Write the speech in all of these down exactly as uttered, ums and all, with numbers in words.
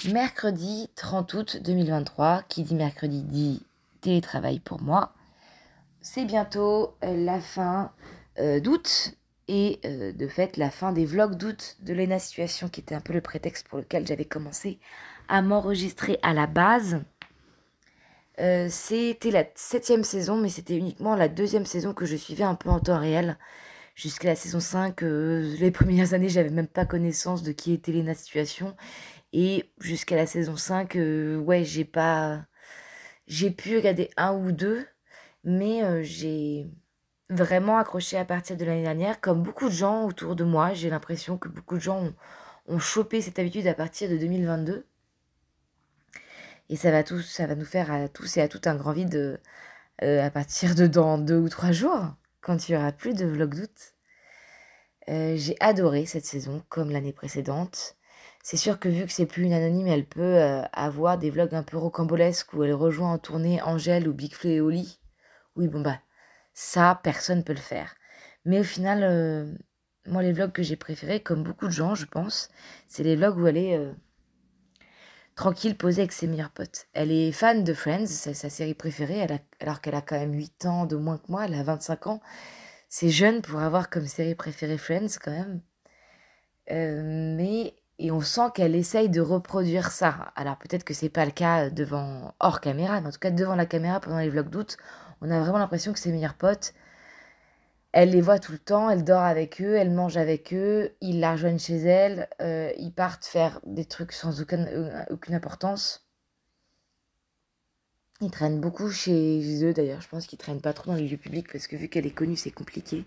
Mercredi trente août deux mille vingt-trois, qui dit mercredi dit télétravail pour moi. C'est bientôt euh, la fin euh, d'août et euh, de fait la fin des vlogs d'août de Lena Situation, qui était un peu le prétexte pour lequel j'avais commencé à m'enregistrer à la base. Euh, c'était la septième saison, mais c'était uniquement la deuxième saison que je suivais un peu en temps réel. Jusqu'à la saison cinq, euh, les premières années, j'avais même pas connaissance de qui était Lena Situation. Et jusqu'à la saison cinq, euh, ouais, j'ai pas... J'ai pu regarder un ou deux, mais euh, j'ai vraiment accroché à partir de l'année dernière. Comme beaucoup de gens autour de moi, j'ai l'impression que beaucoup de gens ont, ont chopé cette habitude à partir de deux mille vingt-deux. Et ça va, tous, ça va nous faire à tous et à toutes un grand vide euh, à partir de dans deux ou trois jours, quand il n'y aura plus de vlog d'août. Euh, j'ai adoré cette saison, comme l'année précédente. C'est sûr que vu que c'est plus une anonyme, elle peut euh, avoir des vlogs un peu rocambolesques où elle rejoint en tournée Angèle ou Big Flo et Oli. Oui, bon bah, ça, personne peut le faire. Mais au final, euh, moi, les vlogs que j'ai préférés, comme beaucoup de gens, je pense, c'est les vlogs où elle est euh, tranquille, posée avec ses meilleurs potes. Elle est fan de Friends, c'est sa série préférée, elle a, alors qu'elle a quand même huit ans de moins que moi, elle a vingt-cinq ans. C'est jeune pour avoir comme série préférée Friends, quand même. Euh, mais et on sent qu'elle essaye de reproduire ça. Alors peut-être que c'est pas le cas devant hors caméra, mais en tout cas devant la caméra pendant les vlogs d'août, on a vraiment l'impression que ses meilleurs potes, elle les voit tout le temps, elle dort avec eux, elle mange avec eux, ils la rejoignent chez elle, euh, ils partent faire des trucs sans aucune, euh, aucune importance. Ils traînent beaucoup chez eux d'ailleurs, je pense qu'ils traînent pas trop dans les lieux publics parce que vu qu'elle est connue, c'est compliqué.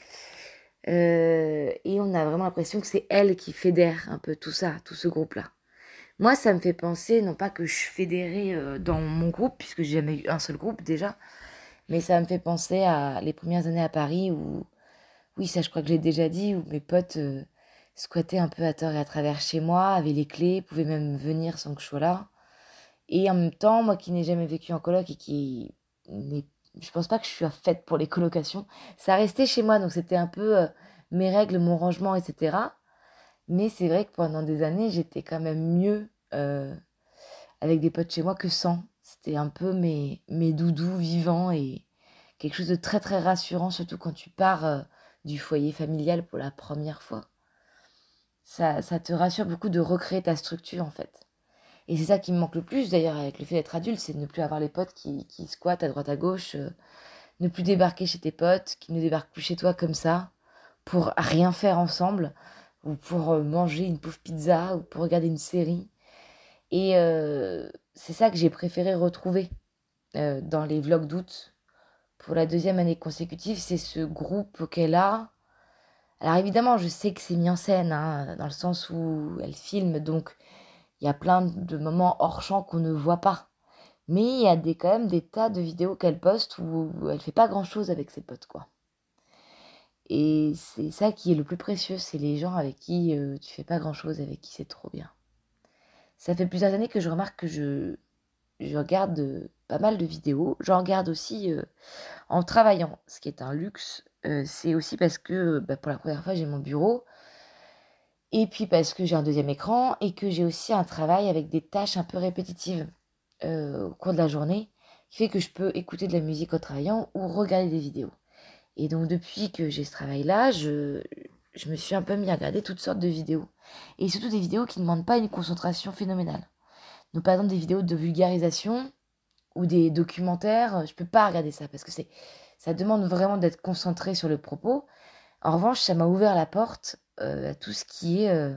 Euh, et on a vraiment l'impression que c'est elle qui fédère un peu tout ça, tout ce groupe-là. Moi, ça me fait penser, non pas que je fédérais euh, dans mon groupe, puisque j'ai jamais eu un seul groupe déjà, mais ça me fait penser à les premières années à Paris où, oui, ça je crois que j'ai déjà dit, où mes potes euh, squattaient un peu à tort et à travers chez moi, avaient les clés, pouvaient même venir sans que je sois là. Et en même temps, moi qui n'ai jamais vécu en coloc et qui n'est, je pense pas que je suis faite pour les colocations, ça restait chez moi, donc c'était un peu euh, mes règles, mon rangement, et cetera. Mais c'est vrai que pendant des années, j'étais quand même mieux euh, avec des potes chez moi que sans. C'était un peu mes, mes doudous vivants et quelque chose de très très rassurant, surtout quand tu pars euh, du foyer familial pour la première fois. Ça, ça te rassure beaucoup de recréer ta structure en fait. Et c'est ça qui me manque le plus d'ailleurs avec le fait d'être adulte, c'est de ne plus avoir les potes qui, qui squattent à droite à gauche, euh, ne plus débarquer chez tes potes, qui ne débarquent plus chez toi comme ça, pour rien faire ensemble, ou pour euh, manger une pauvre pizza, ou pour regarder une série. Et euh, c'est ça que j'ai préféré retrouver euh, dans les vlogs d'août. Pour la deuxième année consécutive, c'est ce groupe qu'elle a. Alors évidemment, je sais que c'est mis en scène, hein, dans le sens où elle filme, donc il y a plein de moments hors champ qu'on ne voit pas. Mais il y a des, quand même des tas de vidéos qu'elle poste où elle fait pas grand-chose avec ses potes, quoi. Et c'est ça qui est le plus précieux, c'est les gens avec qui euh, tu fais pas grand-chose, avec qui c'est trop bien. Ça fait plusieurs années que je remarque que je, je regarde euh, pas mal de vidéos. J'en regarde aussi euh, en travaillant, ce qui est un luxe. Euh, c'est aussi parce que bah, pour la première fois, j'ai mon bureau. Et puis parce que j'ai un deuxième écran et que j'ai aussi un travail avec des tâches un peu répétitives euh, au cours de la journée, qui fait que je peux écouter de la musique en travaillant ou regarder des vidéos. Et donc depuis que j'ai ce travail-là, je, je me suis un peu mis à regarder toutes sortes de vidéos. Et surtout des vidéos qui ne demandent pas une concentration phénoménale. Donc par exemple des vidéos de vulgarisation ou des documentaires, je peux pas regarder ça parce que c'est ça demande vraiment d'être concentré sur le propos. En revanche, ça m'a ouvert la porte euh, à tout ce qui est euh,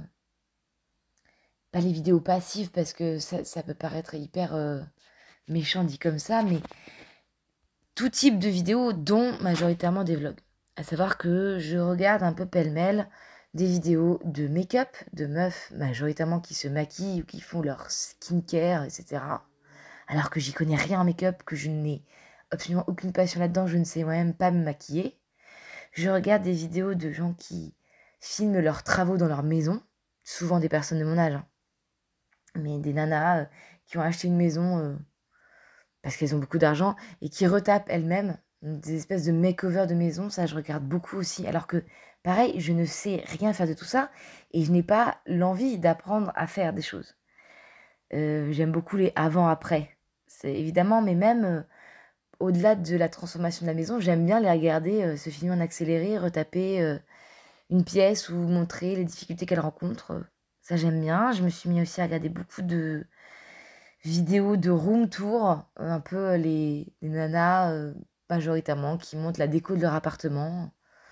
pas les vidéos passives parce que ça, ça peut paraître hyper euh, méchant dit comme ça, mais tout type de vidéos, dont majoritairement des vlogs. À savoir que je regarde un peu pêle-mêle des vidéos de make-up, de meufs majoritairement qui se maquillent ou qui font leur skincare, et cetera. Alors que j'y connais rien en make-up, que je n'ai absolument aucune passion là-dedans, je ne sais moi-même pas me maquiller. Je regarde des vidéos de gens qui filment leurs travaux dans leur maison, souvent des personnes de mon âge, hein. Mais des nanas euh, qui ont acheté une maison euh, parce qu'elles ont beaucoup d'argent et qui retapent elles-mêmes des espèces de make-over de maison. Ça, je regarde beaucoup aussi. Alors que, pareil, je ne sais rien faire de tout ça et je n'ai pas l'envie d'apprendre à faire des choses. Heu, j'aime beaucoup les avant-après. C'est évidemment, mais même, heu, au-delà de la transformation de la maison, j'aime bien les regarder, heu, se filmer en accéléré, retaper, heu, une pièce ou montrer les difficultés qu'elles rencontrent, heu, ça j'aime bien. Je me suis mis aussi à regarder beaucoup de vidéos de room tour, heu, un peu euh, les les nanas, heu, majoritairement qui montrent la déco de leur appartement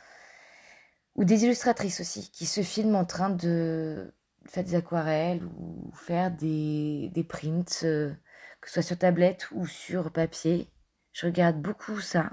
ou des illustratrices aussi qui se filment en train de faire des aquarelles ou faire des des prints, heu, que ce soit sur tablette ou sur papier. Je regarde beaucoup ça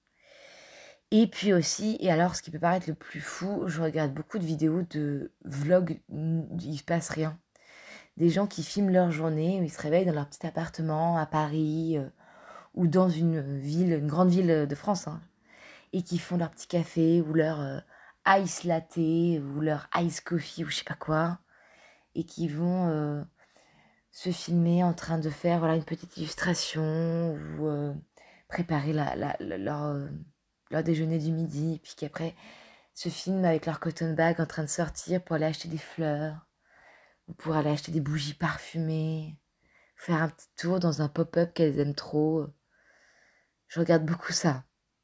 et puis aussi et alors ce qui peut paraître le plus fou, je regarde beaucoup de vidéos de vlogs, mmh, il se passe rien. Des gens qui filment leur journée, où ils se réveillent dans leur petit appartement à Paris, heu, ou dans une ville, une grande ville, heu, de France, hein, et qui font leur petit café ou leur, heu, ice latte ou leur ice coffee ou je sais pas quoi et qui vont, heu, se filmer en train de faire, voilà, une petite illustration ou, heu, préparer la la la leur, heu, leur déjeuner du midi, puis qu'après se filment avec leur cotton bag en train de sortir pour aller acheter des fleurs ou pour aller acheter des bougies parfumées, faire un petit tour dans un pop-up qu'elles aiment trop. Je regarde beaucoup ça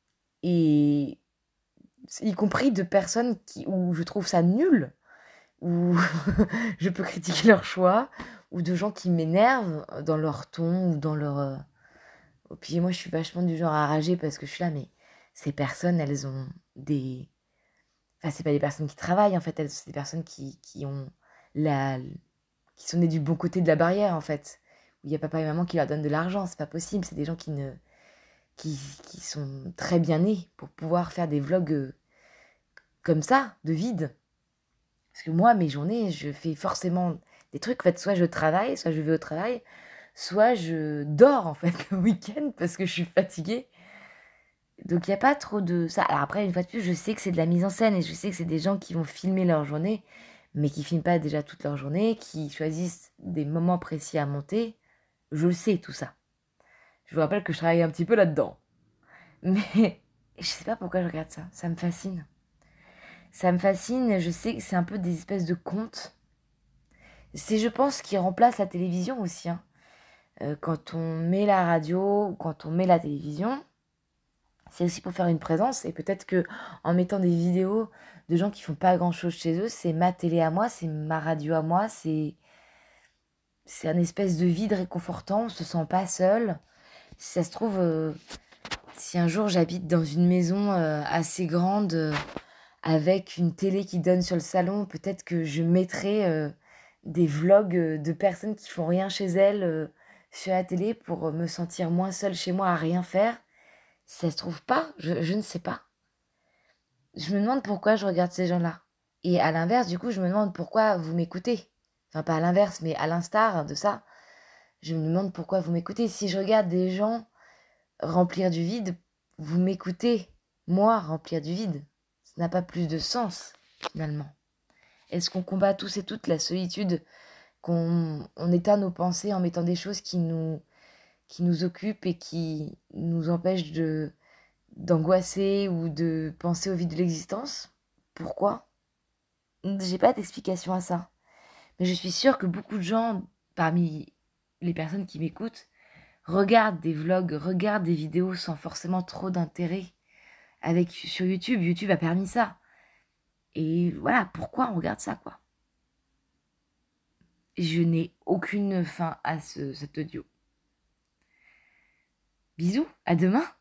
et y compris de personnes qui où je trouve ça nul, où je peux critiquer leur choix, ou de gens qui m'énervent dans leur ton ou dans leur, heu puis moi je suis vachement du genre à rager parce que je suis là: «Mais ces personnes, elles ont des» enfin c'est pas des personnes qui travaillent en fait, elles c'est des personnes qui qui ont la qui sont nées du bon côté de la barrière en fait. Où il y a papa et maman qui leur donnent de l'argent, c'est pas possible, c'est des gens qui ne qui qui sont très bien nés pour pouvoir faire des vlogs, heu, comme ça, de vide. Parce que moi, mes journées, je fais forcément des trucs. En fait, soit je travaille, soit je vais au travail, soit je dors, en fait, le week-end parce que je suis fatiguée. Donc, il y a pas trop de ça. Alors après, une fois de plus, je sais que c'est de la mise en scène et je sais que c'est des gens qui vont filmer leur journée, mais qui filment pas déjà toute leur journée, qui choisissent des moments précis à monter. Je le sais, tout ça. Je vous rappelle que je travaille un petit peu là-dedans. Mais je sais pas pourquoi je regarde ça. Ça me fascine. Ça me fascine. Je sais que c'est un peu des espèces de contes. C'est, je pense, qui remplace la télévision aussi, hein. Heu, quand on met la radio ou quand on met la télévision, c'est aussi pour faire une présence et peut-être que en mettant des vidéos de gens qui font pas grand-chose chez eux, c'est ma télé à moi, c'est ma radio à moi, c'est c'est un espèce de vide réconfortant, on se sent pas seul. Si ça se trouve, heu, si un jour j'habite dans une maison, heu, assez grande, heu, avec une télé qui donne sur le salon, peut-être que je mettrai, heu, des vlogs, heu, de personnes qui font rien chez elles, heu, sur la télé pour, heu, me sentir moins seule chez moi à rien faire. Si ça se trouve pas, je je ne sais pas. Je me demande pourquoi je regarde ces gens-là et à l'inverse, du coup, je me demande pourquoi vous m'écoutez. Enfin, pas à l'inverse, mais à l'instar de ça, je me demande pourquoi vous m'écoutez. Si je regarde des gens remplir du vide, vous m'écoutez, moi, remplir du vide. Ça n'a pas plus de sens, finalement. Est-ce qu'on combat tous et toutes la solitude, qu'on on éteint nos pensées en mettant des choses qui nous, qui nous occupent et qui nous empêchent de d'angoisser ou de penser au vide de l'existence? Pourquoi? J'ai pas d'explication à ça. Mais je suis sûre que beaucoup de gens, parmi les personnes qui m'écoutent, regardent des vlogs, regardent des vidéos sans forcément trop d'intérêt. Avec sur YouTube, YouTube a permis ça. Et voilà, pourquoi on regarde ça, quoi? Je n'ai aucune fin à ce, cet audio. Bisous, à demain!